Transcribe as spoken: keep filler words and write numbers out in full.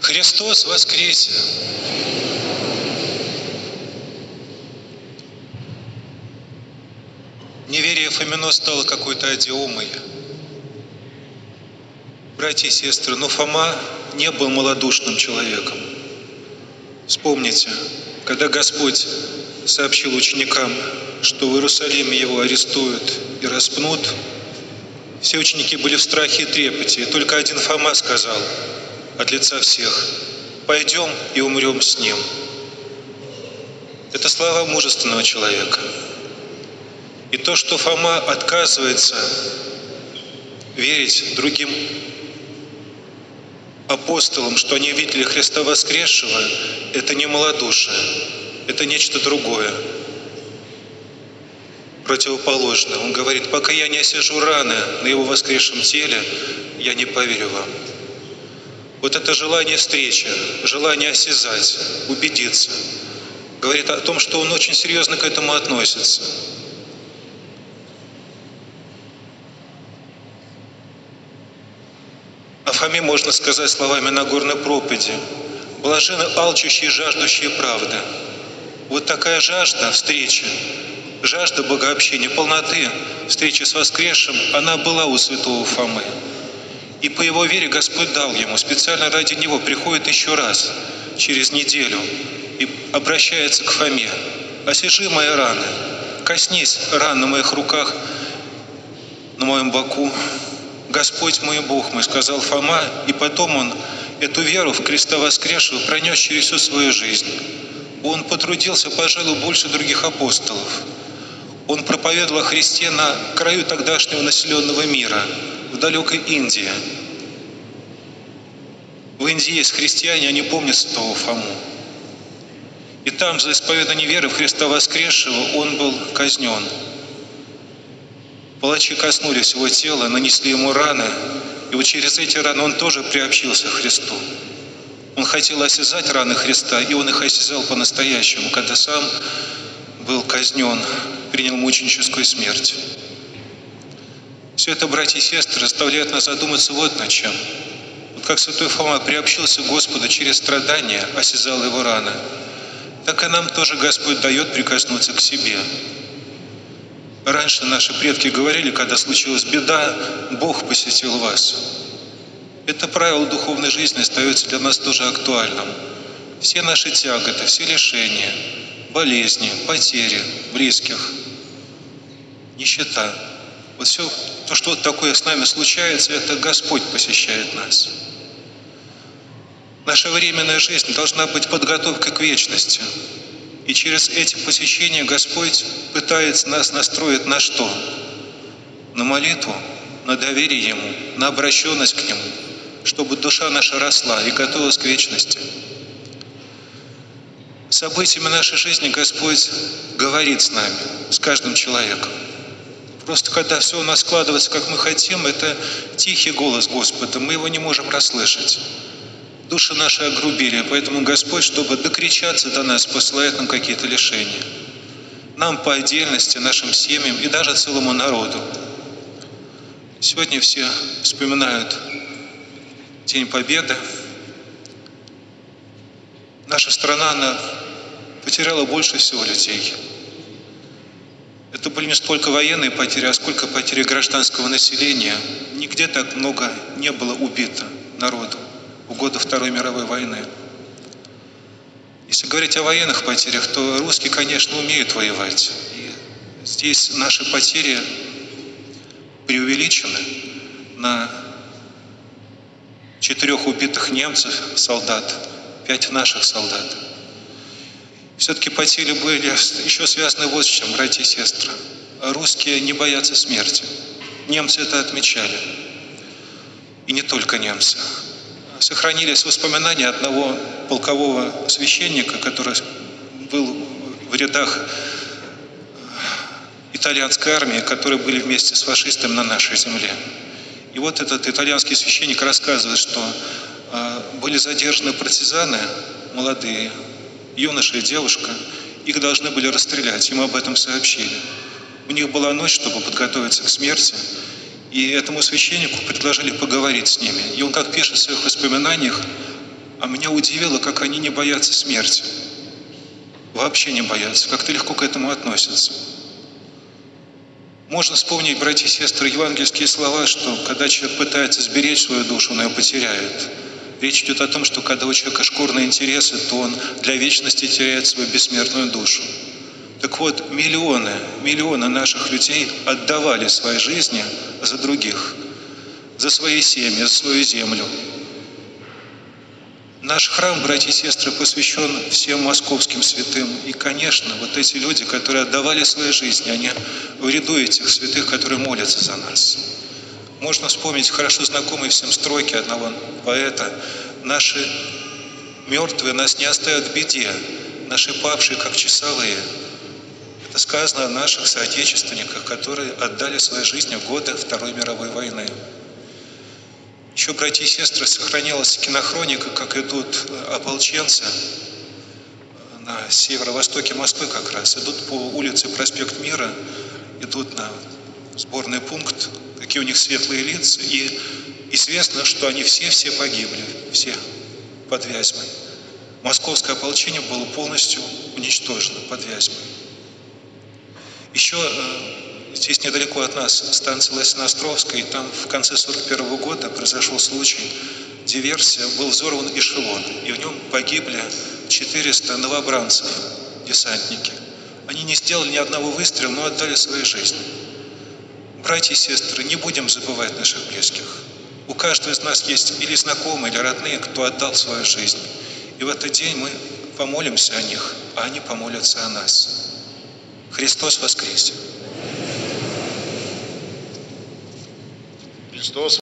Христос воскресе! Неверие Фомино стало какой-то адиомой. Братья и сестры, но Фома не был малодушным человеком. Вспомните, когда Господь сообщил ученикам, что в Иерусалиме его арестуют и распнут, все ученики были в страхе и трепете, и только один Фома сказал от лица всех: «Пойдем и умрем с ним». Это слова мужественного человека. И то, что Фома отказывается верить другим апостолам, что они видели Христа воскресшего, это не малодушие, это нечто другое, противоположное. Он говорит: пока я не осяжу раны на его воскресшем теле, я не поверю вам. Вот это желание встречи, желание осязать, убедиться, говорит о том, что он очень серьезно к этому относится. О Фоме можно сказать словами Нагорной проповеди: «Блаженны алчущие и жаждущие правды». Вот такая жажда встречи, жажда богообщения, полноты встречи с воскресшим, она была у святого Фомы. И по его вере Господь дал ему, специально ради него приходит еще раз, через неделю, и обращается к Фоме: «Осяжи мои раны, коснись ран на моих руках, на моем боку. Господь мой, Бог мой», сказал Фома, и потом он эту веру в Христа воскресшего пронес через всю свою жизнь. Он потрудился, пожалуй, больше других апостолов. Он проповедовал о Христе на краю тогдашнего населенного мира, в далекой Индии. В Индии есть христиане, они помнят святого Фому. И там за исповедание веры в Христа воскресшего он был казнен. Палачи коснулись его тела, нанесли ему раны, и вот через эти раны он тоже приобщился к Христу. Он хотел осязать раны Христа, и он их осязал по-настоящему, когда сам был казнен, принял мученическую смерть. Все это, братья и сестры, заставляет нас задуматься вот над чем. Вот как святой Фома приобщился к Господу через страдания, осязал его раны, так и нам тоже Господь дает прикоснуться к себе. Раньше наши предки говорили, когда случилась беда, Бог посетил вас. Это правило духовной жизни остается для нас тоже актуальным. Все наши тяготы, все лишения, болезни, потери близких, нищета. Вот все то, что такое с нами случается, это Господь посещает нас. Наша временная жизнь должна быть подготовкой к вечности. И через эти посещения Господь пытается нас настроить на что? На молитву, на доверие Ему, на обращенность к Нему, чтобы душа наша росла и готовилась к вечности. Событиями нашей жизни Господь говорит с нами, с каждым человеком. Просто когда все у нас складывается, как мы хотим, это тихий голос Господа, мы его не можем расслышать. Души наши огрубили, поэтому Господь, чтобы докричаться до нас, посылает нам какие-то лишения. Нам по отдельности, нашим семьям и даже целому народу. Сегодня все вспоминают День Победы. Наша страна, она потеряла больше всего людей. Это были не столько военные потери, а сколько потери гражданского населения. Нигде так много не было убито народу в годы Второй мировой войны. Если говорить о военных потерях, то русские, конечно, умеют воевать. И здесь наши потери преувеличены. На четырех убитых немцев, солдат, пять наших солдат. Все-таки потери были еще связаны вот с чем, братья и сестры. Русские не боятся смерти. Немцы это отмечали. И не только немцы. Сохранились воспоминания одного полкового священника, который был в рядах итальянской армии, которые были вместе с фашистами на нашей земле. И вот этот итальянский священник рассказывает, что э, были задержаны партизаны, молодые, юноша и девушка, их должны были расстрелять, им об этом сообщили. У них была ночь, чтобы подготовиться к смерти, и этому священнику предложили поговорить с ними. И он, как пишет в своих воспоминаниях, А меня удивило, как они не боятся смерти. Вообще не боятся, как-то легко к этому относятся. Можно вспомнить, братья и сестры, евангельские слова, что когда человек пытается сберечь свою душу, он ее потеряет. Речь идет о том, что когда у человека шкурные интересы, то он для вечности теряет свою бессмертную душу. Так вот, миллионы, миллионы наших людей отдавали свои жизни за других, за свои семьи, за свою землю. Наш храм, братья и сестры, посвящен всем московским святым. И, конечно, вот эти люди, которые отдавали свои жизни, они в ряду этих святых, которые молятся за нас. Можно вспомнить хорошо знакомые всем строки одного поэта: «Наши мертвые нас не оставят в беде, наши павшие, как часовые». Это сказано о наших соотечественниках, которые отдали свои жизни в годы Второй мировой войны. Еще, братья и сестры, сохранилась кинохроника, как идут ополченцы на северо-востоке Москвы как раз. Идут по улице Проспект Мира, идут на сборный пункт, какие у них светлые лица. И известно, что они все-все погибли, все под Вязьмой. Московское ополчение было полностью уничтожено под Вязьмой. Еще здесь недалеко от нас станция Лосиноостровская, и там в конце сорок первого года произошел случай, диверсия, был взорван эшелон, и в нем погибли четыреста новобранцев, десантники. Они не сделали ни одного выстрела, но отдали свои жизни. Братья и сестры, не будем забывать наших близких. У каждого из нас есть или знакомые, или родные, кто отдал свою жизнь. И в этот день мы помолимся о них, а они помолятся о нас. Христос воскресе! Христос